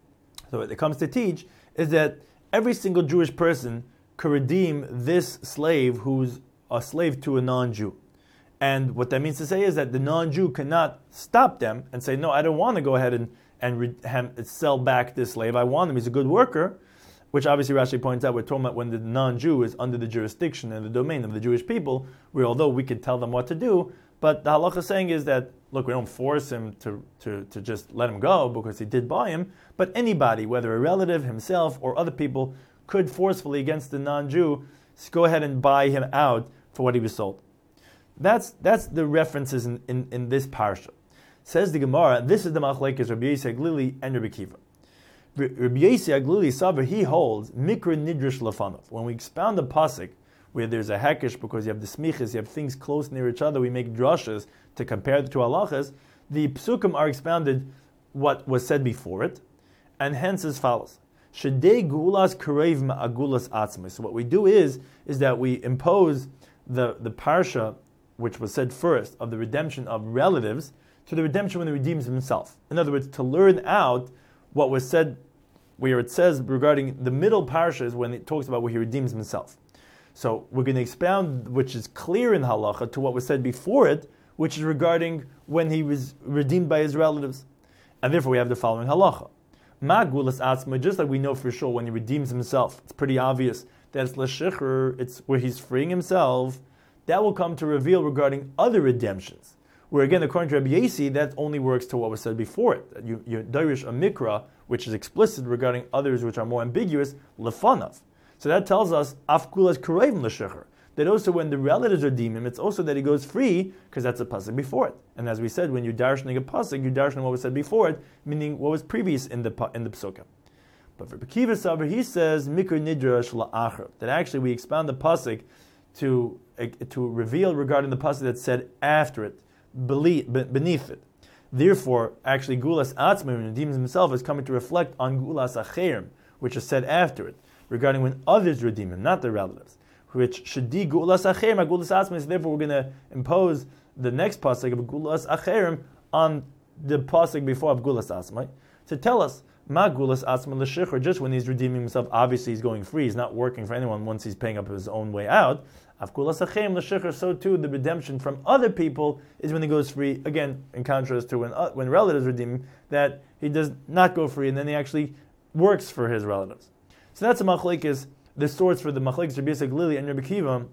So what it comes to teach is that every single Jewish person could redeem this slave who's a slave to a non-Jew. And what that means to say is that the non-Jew cannot stop them and say, no, I don't want to go ahead and, and re- have, sell back this slave. I want him. He's a good worker, which obviously Rashi points out, we're talking about when the non-Jew is under the jurisdiction and the domain of the Jewish people, where although we could tell them what to do, but the halacha saying is that, look, we don't force him to, to, to just let him go because he did buy him, but anybody, whether a relative, himself, or other people, could forcefully against the non-Jew go ahead and buy him out for what he was sold. That's that's the references in, in, in this parsha. Says the Gemara, this is the machlekes Rabbi Yossi HaGlili and Rabbi Kiva. Rabbi Yossi HaGlili Saber, he holds mikra nidrish lefanov. When we expound the pasuk where there's a hekesh because you have the smichas, you have things close near each other, we make drashas to compare the two halachas. The psukim are expounded what was said before it, and hence as follows. Shedei gulas karev ma'agulas atzmai. So what we do is is that we impose the the parsha, which was said first, of the redemption of relatives, to the redemption when he redeems himself. In other words, to learn out what was said, where it says regarding the middle parsha is when it talks about where he redeems himself. So we're going to expound, which is clear in halacha, to what was said before it, which is regarding when he was redeemed by his relatives. And therefore we have the following halacha. Ma gulas atzma, just like we know for sure when he redeems himself, it's pretty obvious that it's l'shichr, it's where he's freeing himself. That will come to reveal regarding other redemptions. Where again, according to Rabbi Yasi, that only works to what was said before it. That you, you darish a mikra, which is explicit regarding others which are more ambiguous, lefanav. So that tells us, afkulas kurevim l'shichr. That also when the relatives redeem him, it's also that he goes free, because that's a pasuk before it. And as we said, when you darshning a pasuk, you darshning what was said before it, meaning what was previous in the in the psukim. But for Bekiva Saber, he says, mikra nidrash la'achar. That actually we expound the pasuk to, uh, to reveal regarding the pasuk that's said after it, beneath it. Therefore, actually, Gulas Atzma, when he redeems himself, is coming to reflect on Gulas Acherim, which is said after it, regarding when others redeem him, not the relatives. Which should be Gulas Acherim, Gulas Atzma, so therefore we're going to impose the next pasuk of Gulas Acherim on the pasuk before of Gulas Atzma, to tell us, Ma Gulas Atzma l'shichr, just when he's redeeming himself, obviously he's going free, he's not working for anyone once he's paying up his own way out. Av Gulas Acherim l'shichr, so too the redemption from other people is when he goes free, again, in contrast to when uh, when relatives redeem him, that he does not go free, and then he actually works for his relatives. So that's a machlekes, the source for the machlekes Rabbi Yisrael Glili and Rabbi Kiva,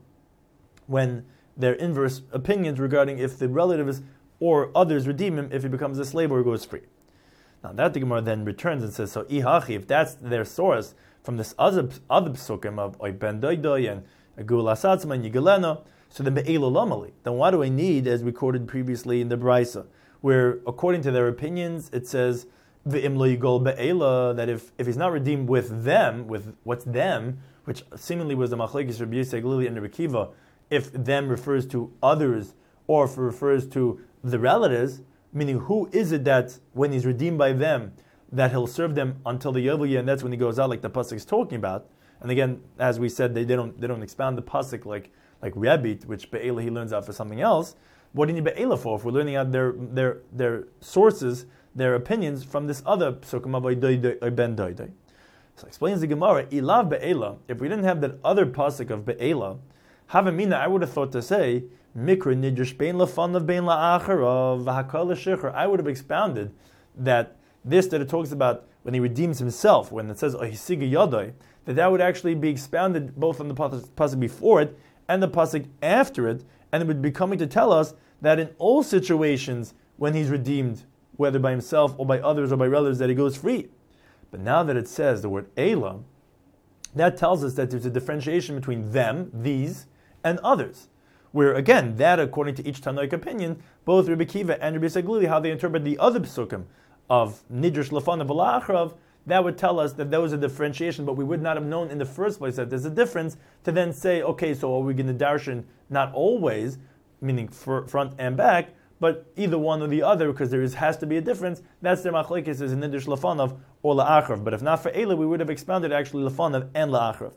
when their inverse opinions regarding if the relatives or others redeem him, if he becomes a slave or goes free. Now that the Gemara then returns and says, so ihachi, if that's their source from this other other psukim of oy ben doidoy and gulas atzma and yigalena, so then be'elo lamali, then why do I need, as recorded previously in the Brisa, where according to their opinions it says ve'im lo yigol be'ela, that if, if he's not redeemed with them, with what's them, which seemingly was the machlekes Rabbi Yisrael Glili and Rabbi Kiva, if them refers to others or if it refers to the relatives, meaning who is it that when he's redeemed by them, that he'll serve them until the Yovel year, and that's when he goes out, like the pasuk is talking about. And again, as we said, they, they don't they don't expound the pasuk like like Rabbit, which Be'ela he learns out for something else. What do you need Be'ela for? If we're learning out their their their sources, their opinions from this other psukim of ben doidei. So explains the Gemara, ilav Be'ela. If we didn't have that other pasuk of Be'ela, Havamina, I would have thought to say, Mikra nidrish bein lafanav bein la'acharav v'hakal l'shichr. I would have expounded that this that it talks about when he redeems himself, when it says ohisiga yadai, that that would actually be expounded both on the pasuk before it and the pasuk after it, and it would be coming to tell us that in all situations when he's redeemed, whether by himself or by others or by relatives, that he goes free. But now that it says the word Eila, that tells us that there's a differentiation between them, these, and others. Where again, that according to each Tanoic opinion, both Rabbi Kiva and Rabbi Yisrael Glili, how they interpret the other psukim of Nidrish Lafanav V'la'achrav, that would tell us that there was a differentiation, but we would not have known in the first place that there's a difference, to then say, okay, so are we going to darshan not always, meaning for front and back, but either one or the other, because there is, has to be a difference. That's their machlekes, is in Nidrish Lafanav or La'achrav. But if not for Eila, we would have expounded actually Lafanav and La'achrav.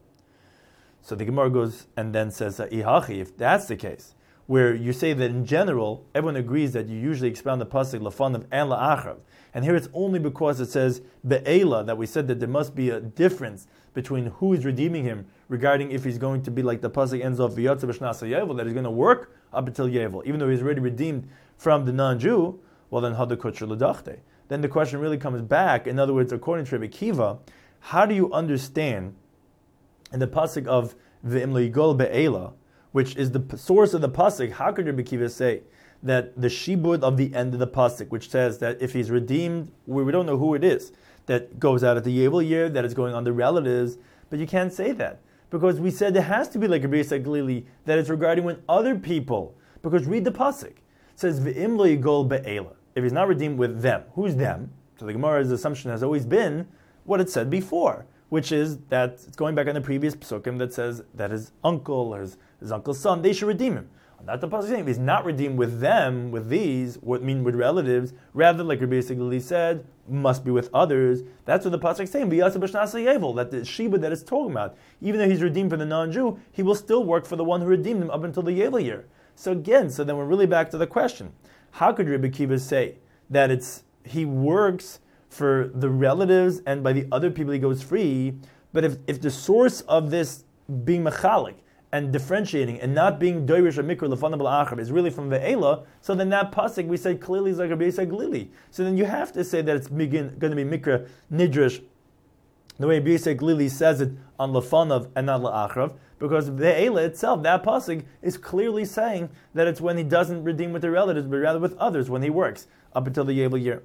So the Gemara goes and then says, Ihachi, if that's the case, where you say that in general, everyone agrees that you usually expound the pasuk Lafanav and La'achrav. And here it's only because it says Be'ela, that we said that there must be a difference between who is redeeming him, regarding if he's going to be like the pasuk ends off V'yatza b'shnasa Yevel, that he's going to work up until Yevel, even though he's already redeemed from the non-Jew. Well then, Hada Kutcher L'dachte. Then the question really comes back, in other words, according to Rabbi Kiva, how do you understand in the pasuk of Ve'im lo yigol be'ela, which is the source of the pasuk, how could Rabbi Kiva say that the shibud of the end of the pasuk, which says that if he's redeemed, we, we don't know who it is, that goes out at the Yebel year, that is going on the relatives, but you can't say that. Because we said there has to be like Rabbi Yisrael Glili, that it's regarding when other people, because read the pasuk, it says Ve'im lo yigol be'ela, if he's not redeemed with them, who's them? So the Gemara's assumption has always been what it said before, which is that it's going back on the previous psukim that says that his uncle or his, his uncle's son, they should redeem him. Not the pasuk saying if he's not redeemed with them, with these, what mean with relatives, rather like Rabbi Yisrael Glili said, must be with others. That's what the pasuk is saying. V'yatza b'shnasa Yevel, that the Sheba that it's talking about, even though he's redeemed from the non-Jew, he will still work for the one who redeemed him up until the Yevel year. So again, so then we're really back to the question: how could Rabbi Kiva say that it's he works for the relatives and by the other people he goes free? But if, if the source of this being mechalik and differentiating and not being doirish or mikra lefanab la'achar is really from ve'ela, so then that pasuk we say clearly is like Rabbi Yisrael Glili. So then you have to say that it's going to be mikra nidrish, the way Rabbi Yisrael Glili says it on lefanav and not la'achrav, because ve'ela itself, that pasuk is clearly saying that it's when he doesn't redeem with the relatives, but rather with others when he works up until the Yabel year.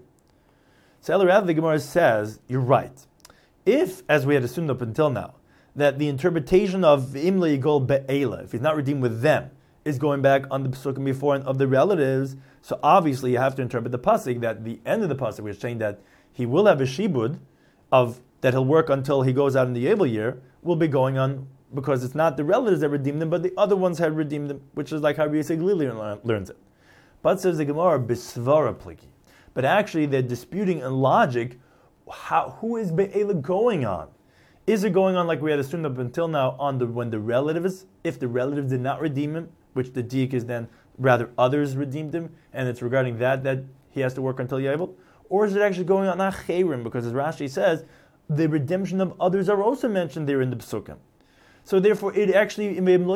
So rather the Gemara says, you're right. If, as we had assumed up until now, that the interpretation of Imla Yigol Be'ela, if he's not redeemed with them, is going back on the Pesukim before and of the relatives, so obviously you have to interpret the Pasuk that the end of the Pasuk, we're saying that he will have a Shibud, of that he'll work until he goes out in the Yabel year, will be going on, because it's not the relatives that redeemed him, but the other ones had redeemed him, which is like how Rabbi Yisrael Glili learns it. But says the Gemara, Bisvara Pliki. But actually they're disputing in logic, how, who is Be'ela going on? Is it going on like we had assumed up until now on the when the relatives, if the relatives did not redeem him, which the diak is then rather others redeemed him, and it's regarding that that he has to work until Yabel? Or is it actually going on Acherim? Because as Rashi says, the redemption of others are also mentioned there in the Pesukim. So therefore it actually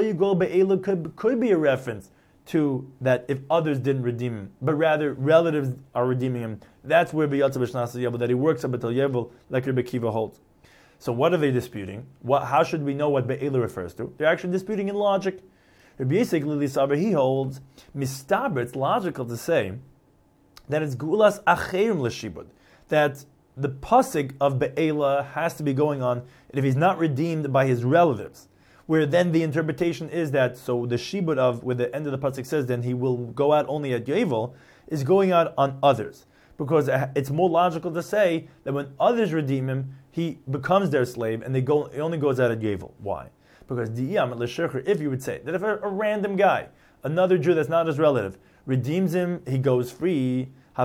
could, could be a reference to that if others didn't redeem him, but rather relatives are redeeming him. That's where B'yatzav B'Shnas Yabel, that he works up until Yabel, like Rebbe Kiva holds. So what are they disputing? What, how should we know what Be'ela refers to? They're actually disputing in logic. Rabbi Yisrael Glili Saber, he holds, Mistaber, it's logical to say that it's Gulas Acherim L'Shibud, that the pasuk of Be'ela has to be going on if he's not redeemed by his relatives, where then the interpretation is that, so the Shibud of, where the end of the pasuk says, then he will go out only at Yovel, is going out on others. Because it's more logical to say that when others redeem him, he becomes their slave, and they go. It only goes out at Yovel. Why? Because if you would say that if a, a random guy, another Jew that's not his relative, redeems him, he goes free. So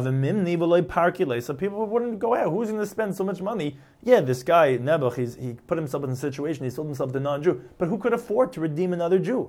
people wouldn't go out. Who's going to spend so much money? Yeah, this guy Nebuch, he's, he put himself in a situation. He sold himself to a non-Jew, but who could afford to redeem another Jew?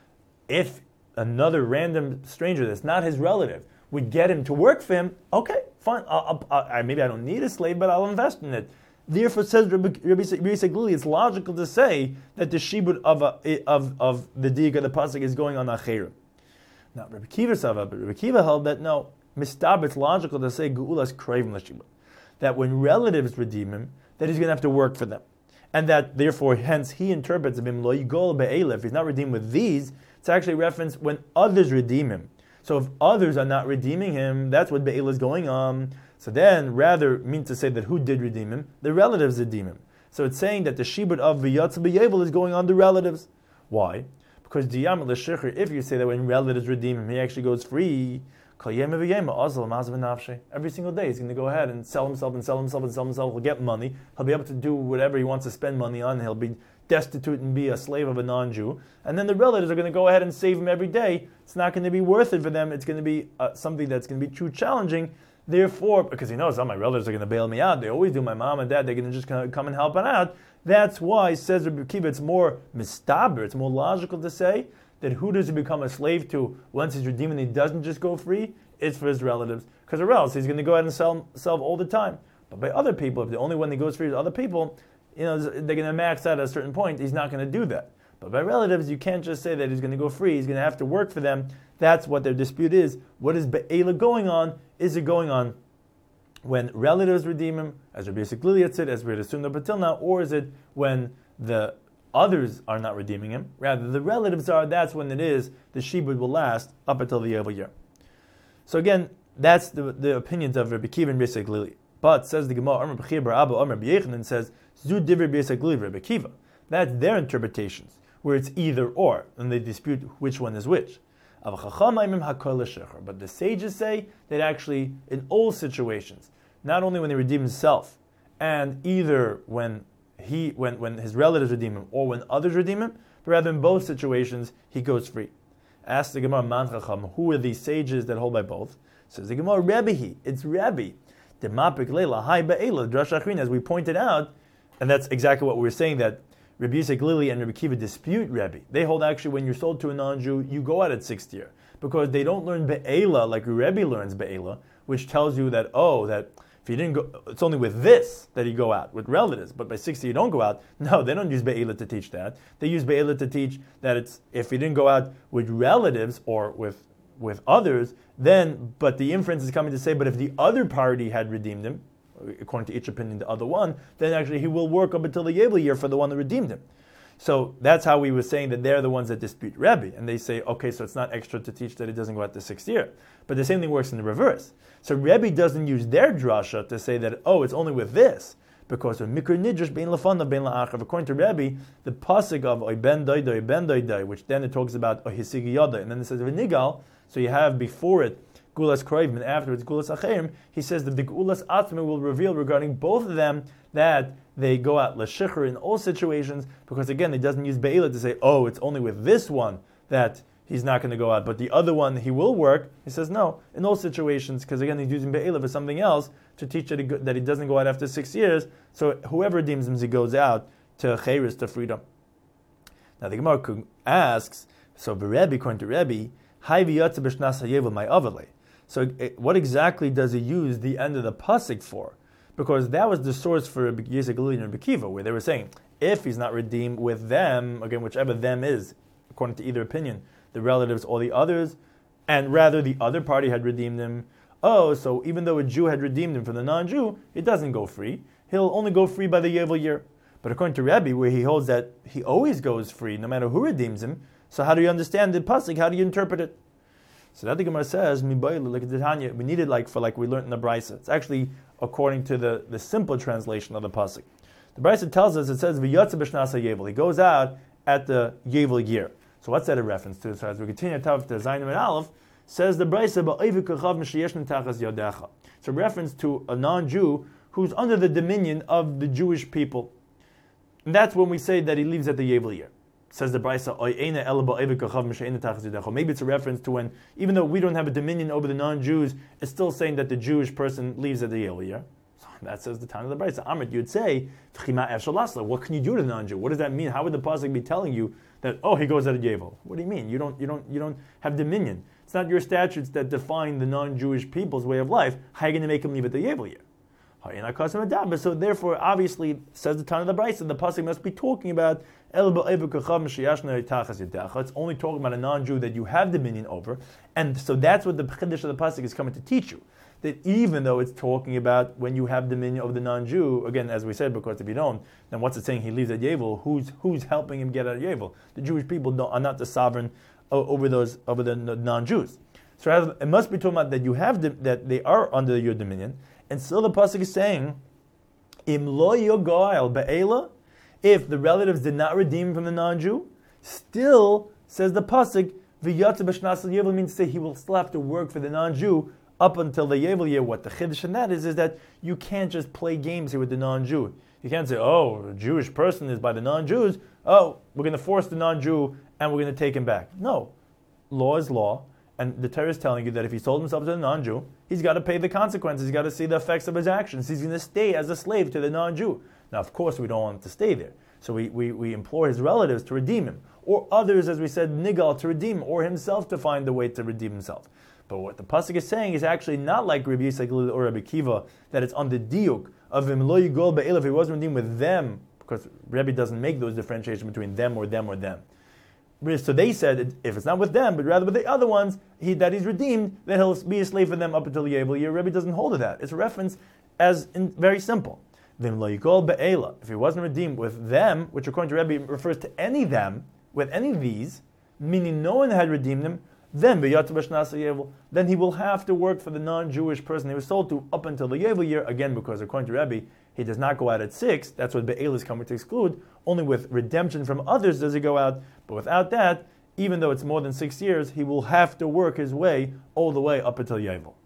If another random stranger that's not his relative would get him to work for him, okay, fine. I'll, I'll, I, maybe I don't need a slave, but I'll invest in it. Therefore, says Rabbi Yisrael Glili, it's logical to say that the shibud of a, of of the diak of the pasuk is going on acherim. Now, Rabbi Kiva Sava, but Rabbi Kiva held that no, mistab, it's logical to say geulas craving l'shibud, that when relatives redeem him, that he's going to have to work for them, and that therefore, hence he interprets of him lo yigol be'ela. If he's not redeemed with these, it's actually a reference when others redeem him. So if others are not redeeming him, that's what be'ela is going on. So then, rather means to say that who did redeem him? The relatives redeem him. So it's saying that the shibud of v'yatz b'yevel is going on the relatives. Why? Because diyam l'shechir, if you say that when relatives redeem him, he actually goes free. Every single day he's going to go ahead and sell himself and sell himself and sell himself. He'll get money. He'll be able to do whatever he wants to spend money on. He'll be destitute and be a slave of a non-Jew. And then the relatives are going to go ahead and save him every day. It's not going to be worth it for them. It's going to be uh, something that's going to be too challenging. Therefore, because he knows all my relatives are going to bail me out, they always do. My mom and dad, they're going to just come and help out. That's why, says Rabbi Kiva, it's more mistaber, it's more logical to say that who does he become a slave to once he's redeemed and he doesn't just go free? It's for his relatives. Because or else he's going to go ahead and sell himself all the time. But by other people, if the only one that goes free is other people, you know, they're going to max out at a certain point, he's not going to do that. But by relatives, you can't just say that he's going to go free, he's going to have to work for them. That's what their dispute is. What is Be'ela going on? Is it going on when relatives redeem him, as Rabbi Yisrael Glili said, as we had assumed up until now, or is it when the others are not redeeming him? Rather, the relatives are, that's when it is, the shibud will last up until the Yovel year. So again, that's the, the opinions of Rabbi Kiva and Rabbi Yisrael Glili. But, says the Gemara, Amar B'chir Bar Abba, Amar B'yechanan, says, Zu Divrei Rabbi Yisrael Glili, Rabbi Kiva. That's their interpretations, where it's either or, and they dispute which one is which. But the sages say that actually, in all situations, not only when he redeems himself, and either when he, when, when his relatives redeem him, or when others redeem him, but rather in both situations, he goes free. Ask the Gemara, Man Chacham, who are these sages that hold by both? Says the Gemara, Rebbe, it's Rebbe. As we pointed out, and that's exactly what we were saying, that Rabbi Yisrael Glili and Rabbi Kiva dispute Rebbe. They hold actually when you're sold to a non-Jew, you go out at sixth year. Because they don't learn Be'ela like Rebbe learns Be'ela, which tells you that, oh, that if he didn't go, it's only with this that he go out, with relatives, but by sixty you don't go out. No, they don't use Be'ela to teach that. They use Be'ela to teach that it's, if he didn't go out with relatives or with with others, then, but the inference is coming to say, but if the other party had redeemed him, according to each opinion, the other one, then actually he will work up until the Yebel year for the one that redeemed him. So that's how we were saying that they're the ones that dispute Rebbe. And they say, okay, so it's not extra to teach that it doesn't go out the sixth year. But the same thing works in the reverse. So Rebbe doesn't use their drasha to say that, oh, it's only with this. Because of Mikr Nidrash, Bein Lefanav, Bein La'achav. According to Rebbe, the pasuk of Oy Ben Doidai, Oy Ben Doidai, which then it talks about Oy Hisigi Yodai, and then it says V'nigal, so you have before it Gulas Kroivim, and afterwards Gulas Acherim, he says that the Gulas Atma will reveal regarding both of them that they go out l'shichur in all situations, because again, he doesn't use Be'ela to say, oh, it's only with this one that he's not going to go out, but the other one he will work. He says no, in all situations, because again, he's using Be'ela for something else to teach that he, go, that he doesn't go out after six years, so whoever redeems him, he goes out to Chayris, to freedom. Now the Gemara asks, so Rebbe, according to Rebbe, so what exactly does he use the end of the pasuk for? Because that was the source for Yisrael Galil and Bekiva, where they were saying, if he's not redeemed with them, again, whichever them is, according to either opinion, the relatives or the others, and rather the other party had redeemed him, oh, so even though a Jew had redeemed him from the non-Jew, it doesn't go free. He'll only go free by the Yovel year. But according to Rebbe, where he holds that he always goes free, no matter who redeems him, so how do you understand the pasuk? How do you interpret it? So that the Gemara says, we need it like for like we learned in the Brisa. It's actually according to the, the simple translation of the pasuk. The Brisa tells us, it says, V'yatsa b'shnasa yevel. He goes out at the Yevel year. So what's that a reference to? So as we continue to the Zayin and Aleph, says the Brisa, Ba'oivik kachav m'sheyeshnu tachas yodecha. It's a reference to a non-Jew who's under the dominion of the Jewish people. And that's when we say that he leaves at the Yevel year. Says the Brisa, maybe it's a reference to when, even though we don't have a dominion over the non-Jews, it's still saying that the Jewish person leaves at the Yevel year. So that says the time of the Brisa. Amrit, you'd say, what can you do to the non-Jew? What does that mean? How would the pasuk be telling you that, oh, he goes at a Yevel? What do you mean? You don't, you don't, you don't have dominion. It's not your statutes that define the non-Jewish people's way of life. How are you going to make him leave at the Yevel year? So therefore, obviously, says the Tana of the Brisa, the pasuk must be talking about it's only talking about a non-Jew that you have dominion over, and so that's what the chiddush of the pasuk is coming to teach you. That even though it's talking about when you have dominion over the non-Jew, again, as we said, because if you don't, then what's it saying? He leaves at Yevel. Who's who's helping him get out of Yevel? The Jewish people don't, are not the sovereign over those over the non-Jews. So rather, it must be talking about that you have the, that they are under your dominion. And still the pasuk is saying, Im lo yogoel be'ela, if the relatives did not redeem from the non-Jew, still, says the pasuk, v'yatsa b'shnas yevel means to say he will still have to work for the non-Jew up until the Yevel year. What the chiddush in that is, is that you can't just play games here with the non-Jew. You can't say, oh, a Jewish person is by the non-Jews, oh, we're going to force the non-Jew and we're going to take him back. No. Law is law. And the Torah is telling you that if he sold himself to the non-Jew, he's got to pay the consequences. He's got to see the effects of his actions. He's going to stay as a slave to the non-Jew. Now, of course, we don't want him to stay there. So we, we, we implore his relatives to redeem him. Or others, as we said, nigal, to redeem him. Or himself to find a way to redeem himself. But what the pasuk is saying is actually not like Rabbi Yisrael or Rabbi Kiva, that it's on the diuk of him lo yigol be'el, if he wasn't redeemed with them, because Rabbi doesn't make those differentiations between them or them or them. So they said, if it's not with them, but rather with the other ones, he, that he's redeemed, then he'll be a slave for them up until the Yevel year. Rebbe doesn't hold to that. It's a reference as in, very simple. If he wasn't redeemed with them, which according to Rebbe refers to any them, with any of these, meaning no one had redeemed them, then then he will have to work for the non-Jewish person he was sold to up until the Yevel year, again because according to Rebbe, he does not go out at six. That's what Be'el is coming to exclude. Only with redemption from others does he go out. But without that, even though it's more than six years, he will have to work his way all the way up until Yevel.